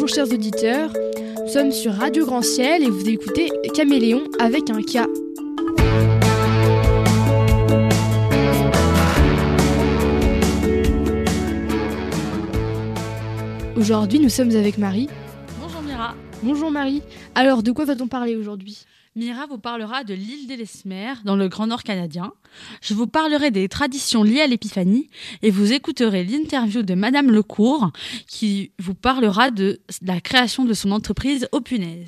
Bonjour chers auditeurs, nous sommes sur Radio Grand Ciel et vous écoutez Caméléon avec un K. Aujourd'hui, nous sommes avec Marie. Bonjour Mira. Bonjour Marie. Alors, de quoi va-t-on parler aujourd'hui ? Mira vous parlera de l'île d'Ellesmere, dans le Grand Nord canadien. Je vous parlerai des traditions liées à l'épiphanie et vous écouterez l'interview de Madame Lecourt qui vous parlera de la création de son entreprise aux punaises.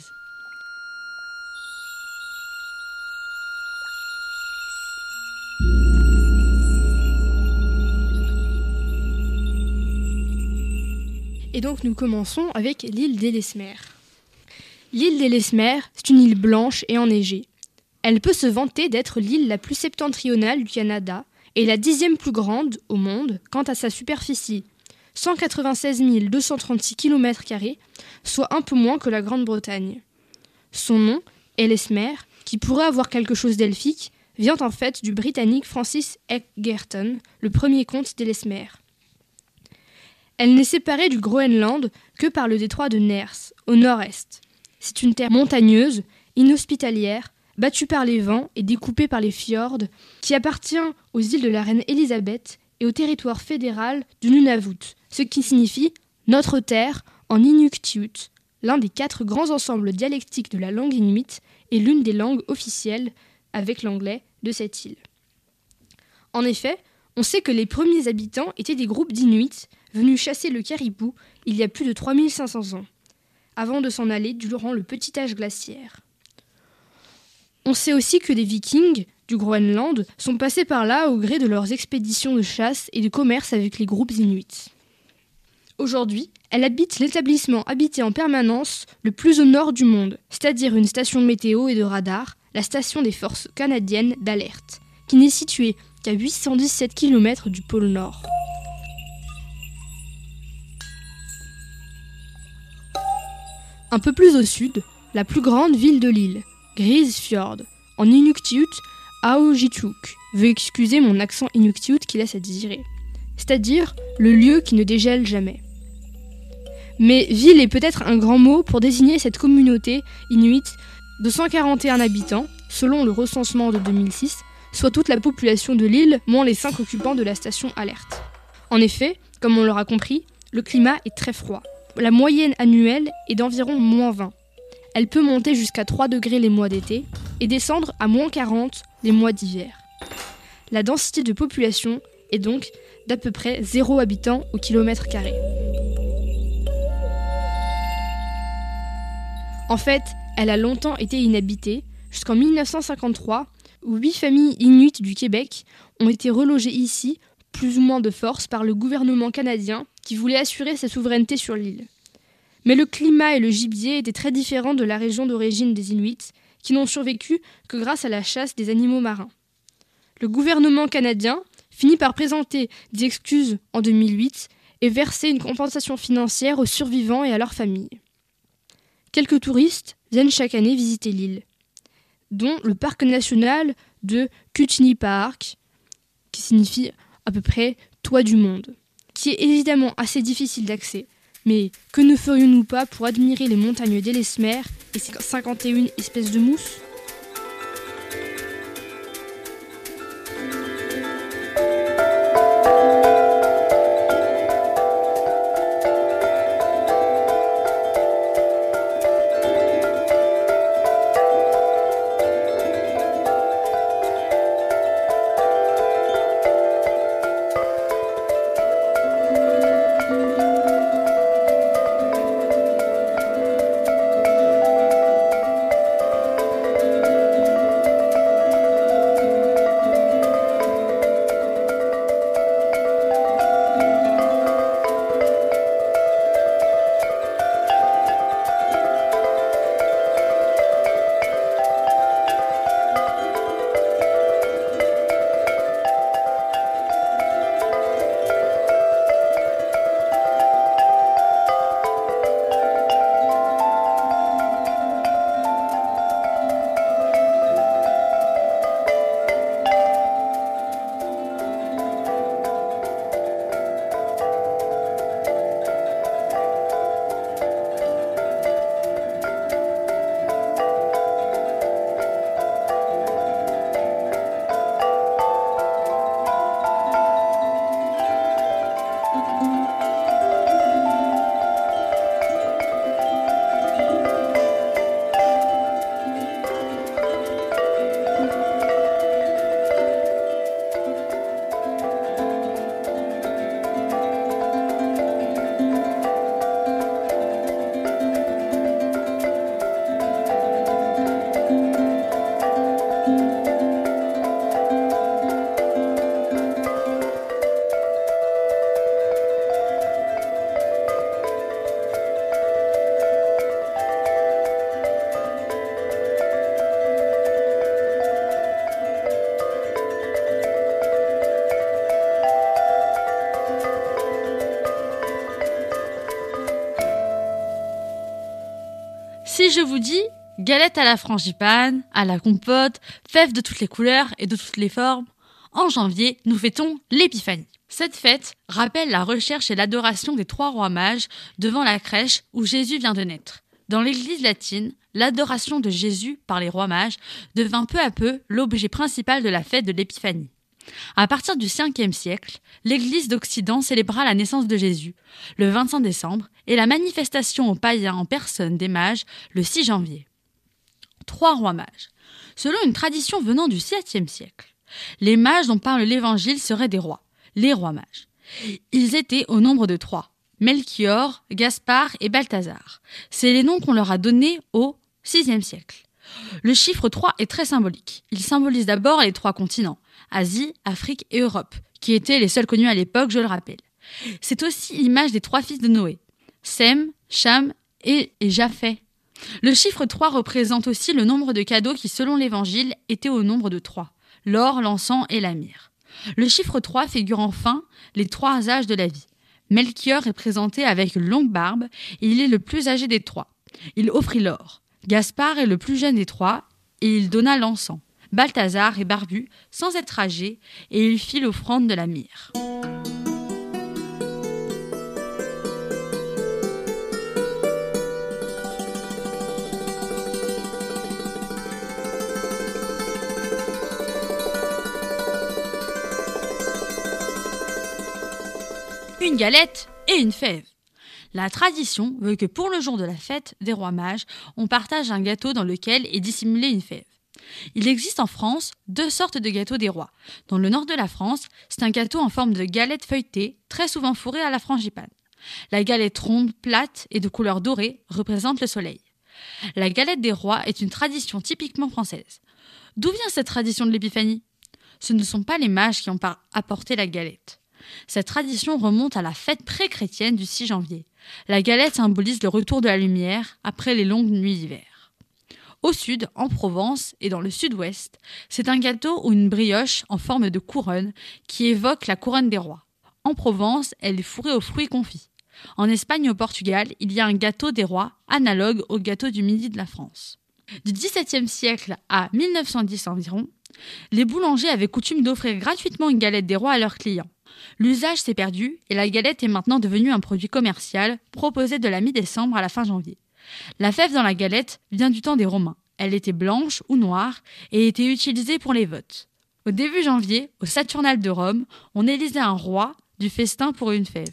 Et donc, nous commençons avec l'île d'Ellesmere. L'île d'Ellesmere, c'est une île blanche et enneigée. Elle peut se vanter d'être l'île la plus septentrionale du Canada et la 10e plus grande au monde quant à sa superficie, 196 236 km², soit un peu moins que la Grande-Bretagne. Son nom, Ellesmere, qui pourrait avoir quelque chose d'elfique, vient en fait du Britannique Francis Egerton, le premier comte d'Ellesmere. Elle n'est séparée du Groenland que par le détroit de Nares, au nord-est. C'est une terre montagneuse, inhospitalière, battue par les vents et découpée par les fjords, qui appartient aux îles de la Reine Élisabeth et au territoire fédéral du Nunavut, ce qui signifie « notre terre » en inuktitut, l'un des 4 grands ensembles dialectiques de la langue inuite et l'une des langues officielles, avec l'anglais, de cette île. En effet, on sait que les premiers habitants étaient des groupes d'Inuits venus chasser le caribou il y a plus de 3500 ans, avant de s'en aller durant le petit âge glaciaire. On sait aussi que des Vikings du Groenland sont passés par là au gré de leurs expéditions de chasse et de commerce avec les groupes inuits. Aujourd'hui, elle habite l'établissement habité en permanence le plus au nord du monde, c'est-à-dire une station de météo et de radar, la station des forces canadiennes d'alerte, qui n'est située qu'à 817 km du pôle Nord. Un peu plus au sud, la plus grande ville de l'île, Grisfjord, en inuktitut Aojituk, veuillez excuser mon accent inuktitut qui laisse à désirer, c'est-à-dire le lieu qui ne dégèle jamais. Mais ville est peut-être un grand mot pour désigner cette communauté inuite de 141 habitants, selon le recensement de 2006, soit toute la population de l'île, moins les 5 occupants de la station alerte. En effet, comme on l'aura compris, le climat est très froid. La moyenne annuelle est d'environ -20. Elle peut monter jusqu'à 3 degrés les mois d'été et descendre à -40 les mois d'hiver. La densité de population est donc d'à peu près 0 habitants au kilomètre carré. En fait, elle a longtemps été inhabitée, jusqu'en 1953, où 8 familles inuites du Québec ont été relogées ici, plus ou moins de force, par le gouvernement canadien qui voulait assurer sa souveraineté sur l'île. Mais le climat et le gibier étaient très différents de la région d'origine des Inuits, qui n'ont survécu que grâce à la chasse des animaux marins. Le gouvernement canadien finit par présenter des excuses en 2008 et verser une compensation financière aux survivants et à leurs familles. Quelques touristes viennent chaque année visiter l'île, dont le parc national de Kootenay Park, qui signifie à peu près « toit du monde », qui est évidemment assez difficile d'accès. Mais que ne ferions-nous pas pour admirer les montagnes d'Ellesmere et ses 51 espèces de mousses ? Si je vous dis galette à la frangipane, à la compote, fèves de toutes les couleurs et de toutes les formes, en janvier, nous fêtons l'Épiphanie. Cette fête rappelle la recherche et l'adoration des 3 rois mages devant la crèche où Jésus vient de naître. Dans l'Église latine, l'adoration de Jésus par les rois mages devint peu à peu l'objet principal de la fête de l'Épiphanie. À partir du 5e siècle, l'Église d'Occident célébra la naissance de Jésus, le 25 décembre, et la manifestation aux païens en personne des mages, le 6 janvier. 3 rois mages. Selon une tradition venant du 7e siècle, les mages dont parle l'Évangile seraient des rois, les rois mages. Ils étaient au nombre de 3, Melchior, Gaspard et Balthazar. C'est les noms qu'on leur a donnés au 6e siècle. Le chiffre 3 est très symbolique. Il symbolise d'abord les 3 continents, Asie, Afrique et Europe, qui étaient les seuls connus à l'époque, je le rappelle. C'est aussi l'image des 3 fils de Noé, Sem, Cham et Japheth. Le chiffre 3 représente aussi le nombre de cadeaux qui, selon l'Évangile, étaient au nombre de 3, l'or, l'encens et la myrrhe. Le chiffre 3 figure enfin les 3 âges de la vie. Melchior est présenté avec une longue barbe et il est le plus âgé des 3. Il offrit l'or. Gaspard est le plus jeune des 3 et il donna l'encens. Balthazar est barbu, sans être âgé, et il fit l'offrande de la myrrhe. Une galette et une fève. La tradition veut que pour le jour de la fête des rois mages, on partage un gâteau dans lequel est dissimulée une fève. Il existe en France 2 sortes de gâteaux des rois. Dans le nord de la France, c'est un gâteau en forme de galette feuilletée, très souvent fourré à la frangipane. La galette ronde, plate et de couleur dorée représente le soleil. La galette des rois est une tradition typiquement française. D'où vient cette tradition de l'épiphanie ? Ce ne sont pas les mages qui ont apporté la galette. Cette tradition remonte à la fête pré-chrétienne du 6 janvier. La galette symbolise le retour de la lumière après les longues nuits d'hiver. Au sud, en Provence et dans le sud-ouest, c'est un gâteau ou une brioche en forme de couronne qui évoque la couronne des rois. En Provence, elle est fourrée aux fruits confits. En Espagne et au Portugal, il y a un gâteau des rois analogue au gâteau du midi de la France. Du XVIIe siècle à 1910 environ, les boulangers avaient coutume d'offrir gratuitement une galette des rois à leurs clients. L'usage s'est perdu et la galette est maintenant devenue un produit commercial proposé de la mi-décembre à la fin janvier. La fève dans la galette vient du temps des Romains. Elle était blanche ou noire et était utilisée pour les votes. Au début janvier, au Saturnale de Rome, on élisait un roi du festin pour une fève.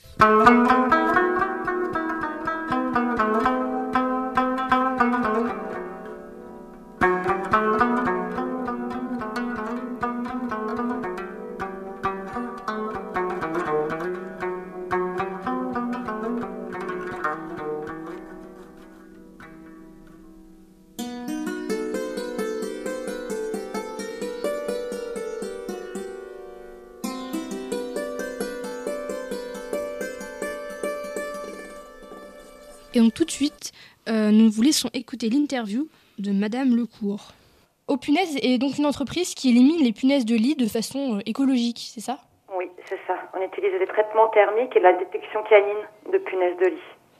Et donc tout de suite, nous vous laissons écouter l'interview de Madame Lecourt. Au Punaise est donc une entreprise qui élimine les punaises de lit de façon écologique, c'est ça ? Oui, c'est ça. On utilise des traitements thermiques et la détection canine de punaises de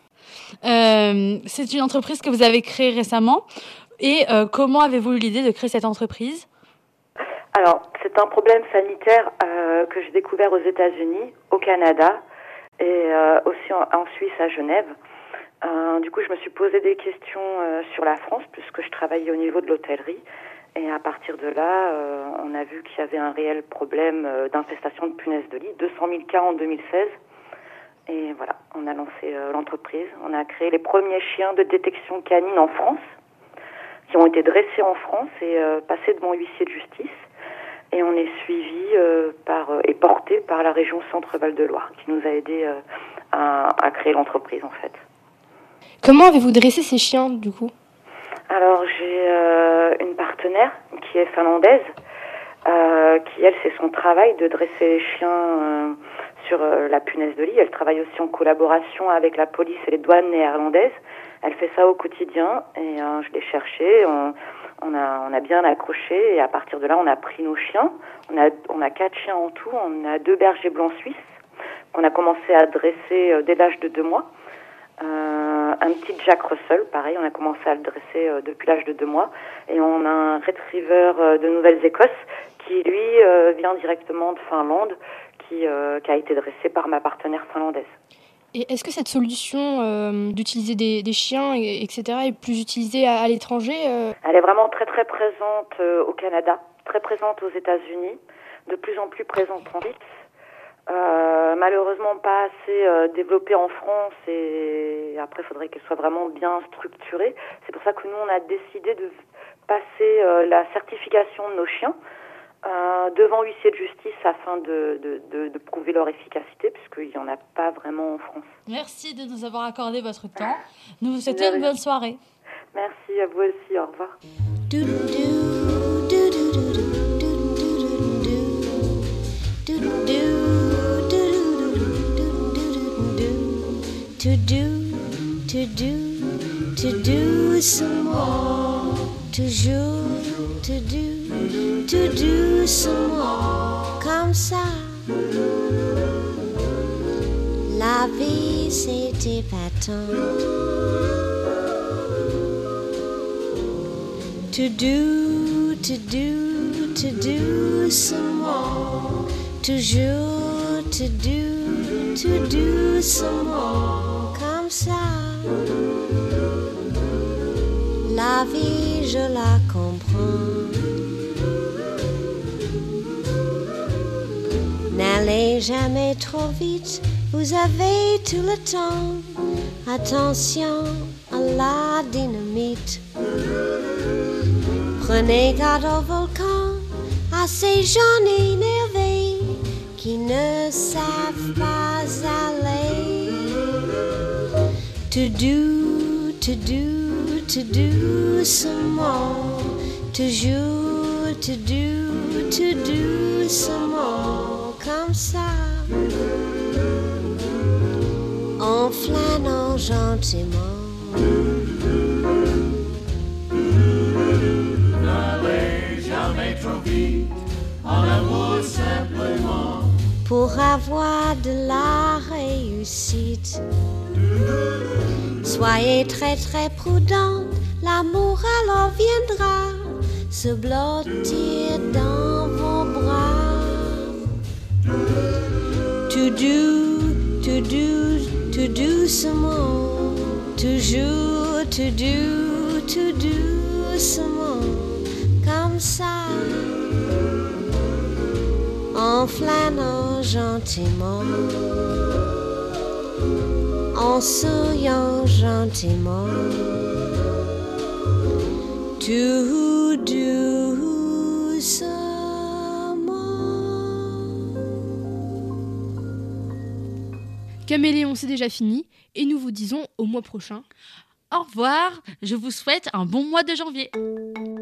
lit. C'est une entreprise que vous avez créée récemment. Et comment avez-vous eu l'idée de créer cette entreprise ? Alors, c'est un problème sanitaire que j'ai découvert aux États-Unis, au Canada et aussi en Suisse, à Genève. Du coup, je me suis posé des questions sur la France, puisque je travaillais au niveau de l'hôtellerie. Et à partir de là, on a vu qu'il y avait un réel problème d'infestation de punaises de lit, 200 000 cas en 2016. Et voilà, on a lancé l'entreprise. On a créé les premiers chiens de détection canine en France, qui ont été dressés en France et passés devant huissier de justice. Et on est suivi et porté par la région Centre-Val de Loire, qui nous a aidés à créer l'entreprise, en fait. Comment avez-vous dressé ces chiens, du coup ? Alors, j'ai une partenaire qui est finlandaise, qui, elle, c'est son travail de dresser les chiens sur la punaise de lit. Elle travaille aussi en collaboration avec la police et les douanes néerlandaises. Elle fait ça au quotidien et je l'ai cherché. On a bien accroché et à partir de là, on a pris nos chiens. On a 4 chiens en tout. On a 2 bergers blancs suisses qu'on a commencé à dresser dès l'âge de 2 mois. un petit Jack Russell, pareil, on a commencé à le dresser depuis l'âge de 2 mois. Et on a un Retriever de Nouvelle-Écosse qui, lui, vient directement de Finlande, qui a été dressé par ma partenaire finlandaise. Et est-ce que cette solution d'utiliser des chiens, etc., est plus utilisée à l'étranger Elle est vraiment très très présente au Canada, très présente aux États-Unis, de plus en plus présente en Suisse. Malheureusement pas assez développée en France, et après il faudrait qu'elle soit vraiment bien structurée. C'est pour ça que nous on a décidé de passer la certification de nos chiens devant huissier de justice afin de prouver leur efficacité, puisqu'il n'y en a pas vraiment en France. Merci de nous avoir accordé votre temps. Nous vous souhaitons une bonne soirée. Merci à vous aussi, au revoir. To do some more, toujours to do some more, comme ça. La vie c'est épatant. To do some more, toujours to do some more, comme ça. La vie, je la comprends. N'allez jamais trop vite, vous avez tout le temps. Attention à la dynamite. Prenez garde au volcan, à ces gens énervés qui ne savent pas aller. To do some more, toujours to do some more, comme ça. En flânant gentiment. N'allez jamais trop vite, en amour simplement. Pour avoir de la réussite. Soyez très très prudent, l'amour alors viendra se blottir dans vos bras. To do some more, toujours to do some more, comme ça. En flânant gentiment. En souriant gentiment, tout doucement. Caméléon, c'est déjà fini et nous vous disons au mois prochain. Au revoir, je vous souhaite un bon mois de janvier.